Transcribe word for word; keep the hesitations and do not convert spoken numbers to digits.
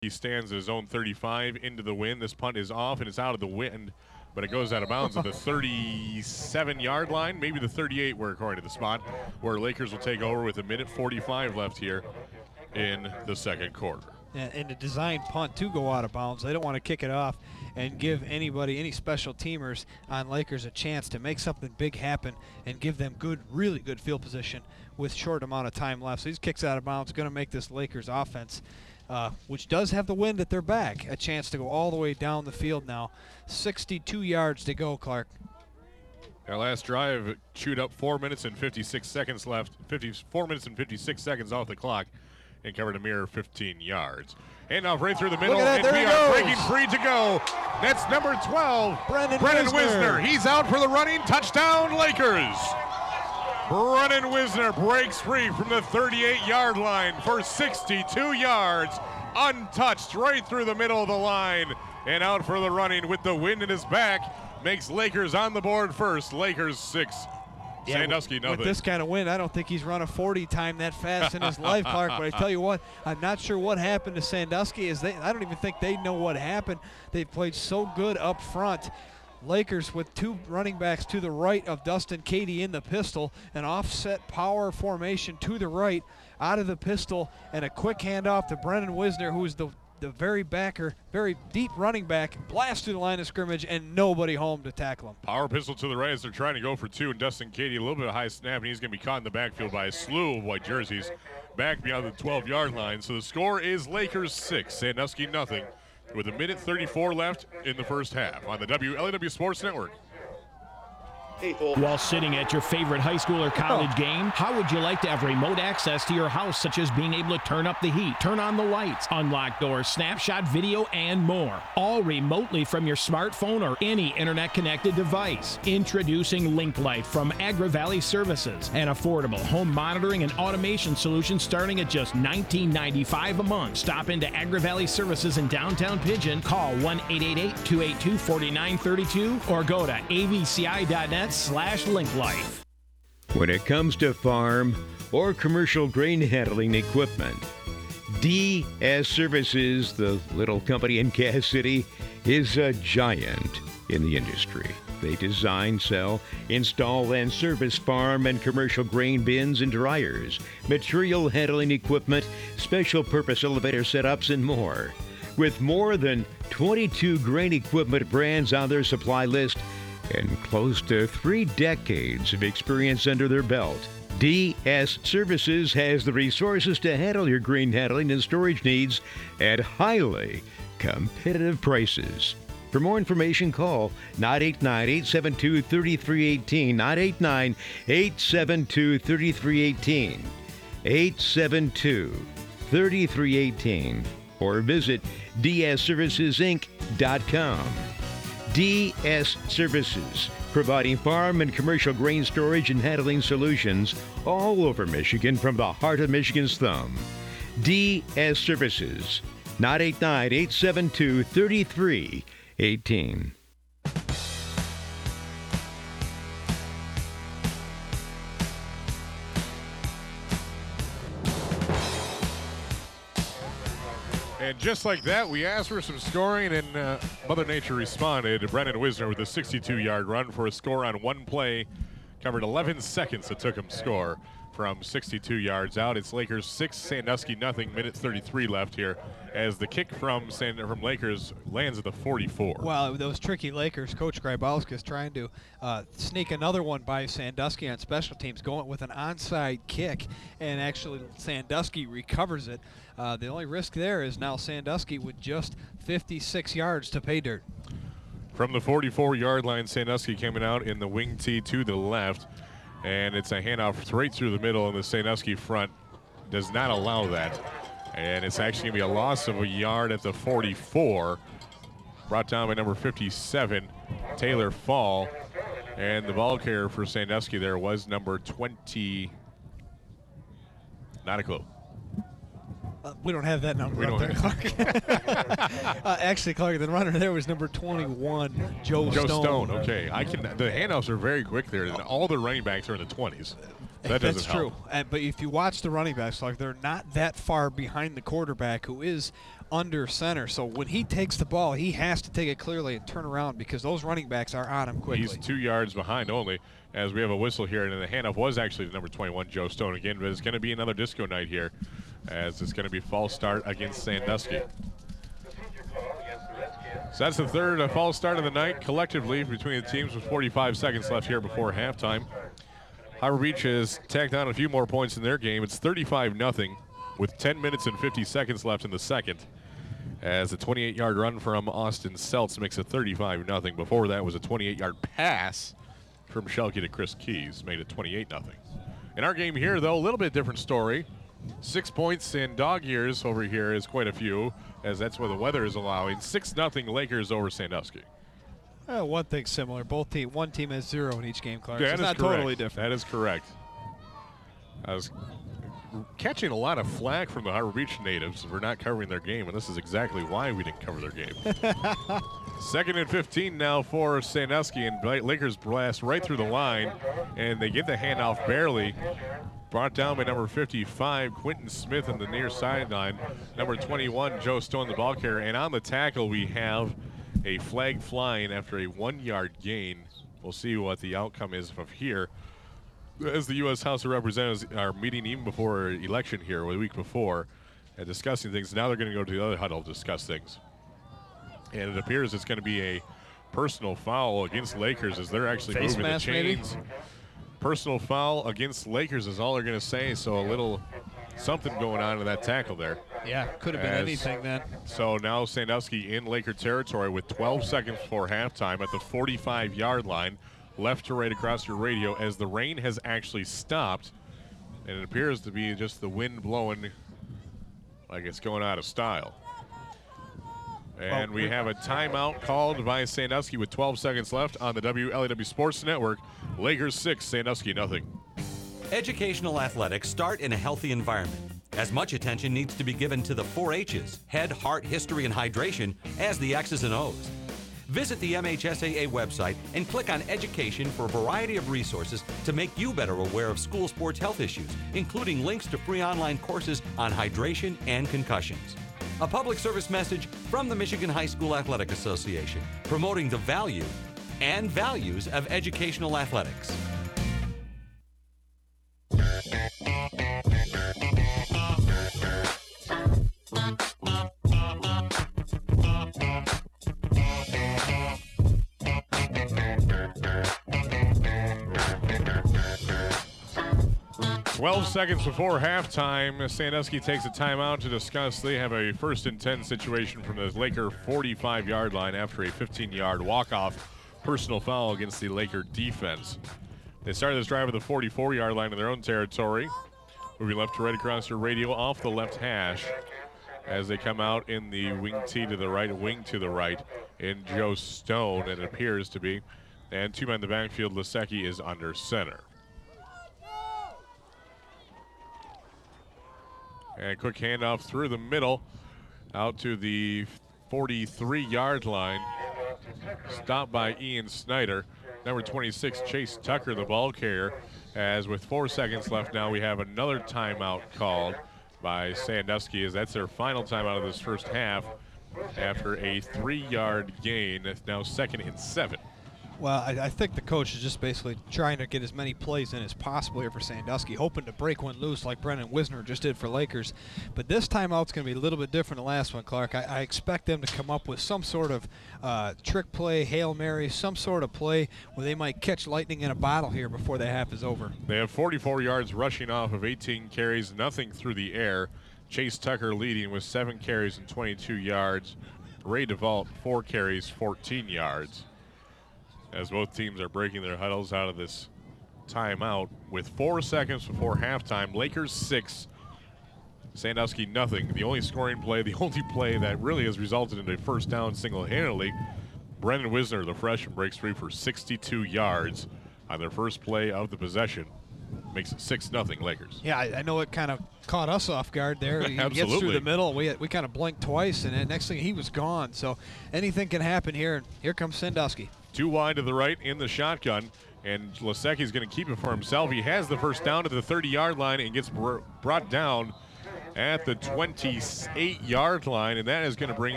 He stands at his own thirty-five into the wind. This punt is off and it's out of the wind, but it goes out of bounds at the thirty-seven-yard line, maybe the thirty-eight, where according to the spot, where Lakers will take over with a minute forty-five left here in the second quarter. And a designed punt to go out of bounds. They don't want to kick it off and give anybody, any special teamers on Lakers, a chance to make something big happen and give them good, really good field position with short amount of time left. So these kicks out of bounds going to make this Lakers offense, uh, which does have the wind at their back, a chance to go all the way down the field now. sixty-two yards to go, Clark. Our last drive chewed up four minutes and fifty-six seconds left, fifty-four minutes and fifty-six seconds off the clock, and covered a mere fifteen yards. Handoff right through the middle, that, and we are goes. breaking free to go. That's number twelve, Brennan, Brennan Wisner. Wisner. He's out for the running touchdown, Lakers. Brennan Wisner breaks free from the thirty-eight-yard line for sixty-two yards, untouched right through the middle of the line, and out for the running with the wind in his back. Makes Lakers on the board first. Lakers six. Yeah, Sandusky, with, nothing. with this kind of wind, I don't think he's run a forty time that fast in his life, Clark. But I tell you what, I'm not sure what happened to Sandusky. Is they? I don't even think they know what happened. They've played so good up front. Lakers with two running backs to the right of Dustin Cady in the pistol, an offset power formation to the right out of the pistol, and a quick handoff to Brennan Wisner, who's the the very backer, very deep running back, blast through the line of scrimmage, and nobody home to tackle him. Power pistol to the right as they're trying to go for two, and Dustin Cady, a little bit of high snap, and he's going to be caught in the backfield by a slew of white jerseys back beyond the twelve-yard line. So the score is Lakers six, Sandusky nothing, with a minute thirty-four left in the first half on the W L A W Sports Network. While sitting at your favorite high school or college game, how would you like to have remote access to your house, such as being able to turn up the heat, turn on the lights, unlock doors, snapshot video, and more, all remotely from your smartphone or any internet-connected device? Introducing LinkLight from Agra Valley Services, an affordable home monitoring and automation solution starting at just nineteen ninety-five dollars a month. Stop into Agra Valley Services in downtown Pigeon, call one eight eight eight, two eight two, four nine three two, or go to A V C I dot net slash link life. When it comes to farm or commercial grain handling equipment, D S Services, the little company in Cass City, is a giant in the industry. They design, sell, install, and service farm and commercial grain bins and dryers, material handling equipment, special purpose elevator setups, and more. With more than twenty-two grain equipment brands on their supply list, and close to three decades of experience under their belt, D S Services has the resources to handle your grain handling and storage needs at highly competitive prices. For more information, call nine eight nine, eight seven two, three three one eight, nine eight nine, eight seven two, three three one eight, eight seven two, three three one eight, or visit D S services inc dot com. D S Services, providing farm and commercial grain storage and handling solutions all over Michigan from the heart of Michigan's thumb. D S Services, nine eight nine, eight seven two, three three one eight. And just like that, we asked for some scoring, and uh, Mother Nature responded. Brennan Wisner with a sixty-two-yard run for a score on one play. Covered eleven seconds it took him to score from sixty-two yards out. It's Lakers six, Sandusky nothing. Minute thirty-three left here as the kick from Sand- from Lakers lands at the forty-four. Well, those tricky Lakers, Coach Grybowski is trying to uh, sneak another one by Sandusky on special teams, going with an onside kick, and actually Sandusky recovers it. Uh, the only risk there is now Sandusky with just fifty-six yards to pay dirt. From the forty-four-yard line, Sandusky coming out in the wing tee to the left, and it's a handoff right through the middle, and the Sandusky front does not allow that. And it's actually going to be a loss of a yard at the forty-four. Brought down by number fifty-seven, Taylor Fall. And the ball carrier for Sandusky there was number twenty. Not a clue. Uh, we don't have that number We up don't there, Clark. uh, actually, Clark, the runner there was number twenty-one, Joe, Joe Stone. Stone. Okay, I can. The handoffs are very quick there, and all the running backs are in the twenties. That That's doesn't true. help. And, but if you watch the running backs, like they're not that far behind the quarterback, who is under center. So when he takes the ball, he has to take it clearly and turn around because those running backs are on him quickly. He's two yards behind only as we have a whistle here, and the handoff was actually to number twenty-one, Joe Stone again, but it's going to be another disco night here as it's going to be false start against Sandusky. So that's the third uh, false start of the night collectively between the teams with forty-five seconds left here before halftime. Harbor Beach has tacked on a few more points in their game. It's thirty-five nothing with ten minutes and fifty seconds left in the second, as a twenty-eight yard run from Austin Seltz makes it thirty-five nothing. Before that was a twenty-eight yard pass from Schelke to Chris Keys, made it twenty-eight nothing. In our game here, though, a little bit different story. Six points in dog years over here is quite a few, as that's where the weather is allowing. six nothing Lakers over Sandusky. Uh, one thing similar. Both team, one team has zero in each game, Clark. That So it's is not correct. totally different. That is correct. I was catching a lot of flack from the Harbor Beach natives for not covering their game, and this is exactly why we didn't cover their game. Second and fifteen now for Sandusky, and Lakers blast right through the line, and they get the handoff barely. Brought down by number fifty-five, Quentin Smith on the near sideline. Number twenty-one, Joe Stone, the ball carrier. And on the tackle, we have a flag flying after a one-yard gain. We'll see what the outcome is from here. As the U S House of Representatives are meeting even before election here, a week before, and discussing things. Now they're going to go to the other huddle to discuss things. And it appears it's going to be a personal foul against Lakers as they're actually Face moving the mask, maybe? chains. Personal foul against Lakers is all they're going to say, so a little something going on in that tackle there. Yeah, could have been As- anything then. So now Sandusky in Laker territory with twelve seconds before halftime at the forty-five yard line, left to right across your radio, as the rain has actually stopped, and it appears to be just the wind blowing like it's going out of style. And we have a timeout called by Sandusky with twelve seconds left on the W L A W Sports Network. Lakers six, Sandusky nothing. Educational athletics start in a healthy environment. As much attention needs to be given to the four H's, head, heart, history, and hydration, as the X's and O's. Visit the M H S A A website and click on Education for a variety of resources to make you better aware of school sports health issues, including links to free online courses on hydration and concussions. A public service message from the Michigan High School Athletic Association, promoting the value and values of educational athletics. twelve seconds before halftime, Sandusky takes a timeout to discuss. They have a first and ten situation from the Laker forty-five yard line after a fifteen yard walk-off personal foul against the Laker defense. They started this drive at the forty-four yard line in their own territory. Moving left to right across your radio off the left hash as they come out in the wing T to the right, wing to the right in Joe Stone, it appears to be. And two men in the backfield, Lasecki is under center. And quick handoff through the middle out to the forty-three yard line. Stopped by Ian Snyder. Number twenty-six, Chase Tucker, the ball carrier. As with four seconds left now, we have another timeout called by Sandusky, as that's their final timeout of this first half after a three yard gain. It's now second and seven. Well, I, I think the coach is just basically trying to get as many plays in as possible here for Sandusky, hoping to break one loose like Brennan Wisner just did for Lakers. But this timeout's going to be a little bit different than the last one, Clark. I, I expect them to come up with some sort of uh, trick play, Hail Mary, some sort of play where they might catch lightning in a bottle here before the half is over. They have forty-four yards rushing off of eighteen carries, nothing through the air. Chase Tucker leading with seven carries and twenty-two yards. Ray DeVault, four carries, fourteen yards. As both teams are breaking their huddles out of this timeout with four seconds before halftime. Lakers six, Sandusky nothing. The only scoring play, the only play that really has resulted in a first down single-handedly. Brendan Wisner, the freshman, breaks free for sixty-two yards on their first play of the possession. Makes it six nothing Lakers. Yeah, I, I know it kind of caught us off guard there. He gets through Absolutely. the middle. We we kind of blinked twice, and then next thing he was gone. So anything can happen here. And here comes Sandusky. Two wide to the right in the shotgun, and Lasecki's going to keep it for himself. He has the first down to the thirty yard line and gets br- brought down at the twenty-eight yard line, and that is going to bring